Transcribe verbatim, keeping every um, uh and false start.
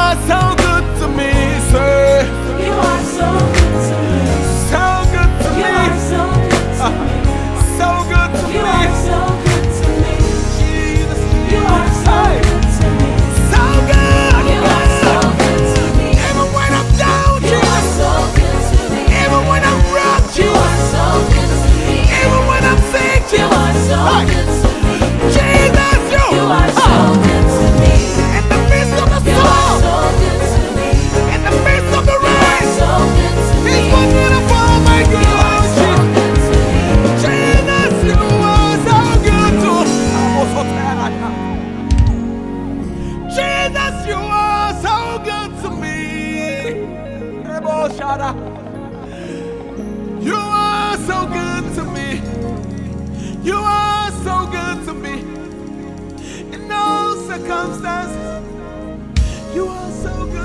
are so good to me, sir. You are so good to me. So good to You me. are so good to me. So good to You me. are so good to me. Jesus, You are so good to me. so good. You are so good to me. Even when I'm down, You are Jesus. so good to me. Even when I'm rough, You are Jesus. so good to me. Even when I'm sick, You are Jesus. so Hey, good to me. Jesus, you. You are so Oh, good to me. in the midst of the You are storm, so good to me. in the midst of the You are rain, so good to me. He's working upon my You are good. so good to me. Jesus, you are so good to Jesus, you are so good to me. You are so good to me. You are so good to me. In all circumstances, you are so good.